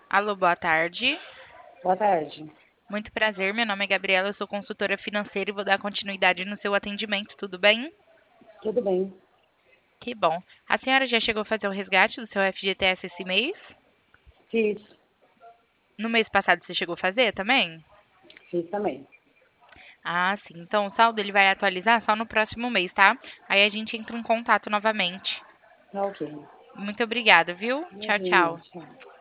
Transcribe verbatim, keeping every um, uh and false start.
Alô, boa tarde. Boa tarde. Muito prazer, meu nome é Gabriela, eu sou consultora financeira e vou dar continuidade no seu atendimento, tudo bem? Tudo bem? Que bom. A senhora já chegou a fazer o resgate do seu F G T S esse mês? Fiz, No mês passado você chegou a fazer também? fiz também. Ah, sim. Então o saldo ele vai atualizar só no próximo mês, tá? Aí a gente entra em contato novamente. Tá ok. Muito obrigada, viu? Tchau, Imagina, tchau. tchau.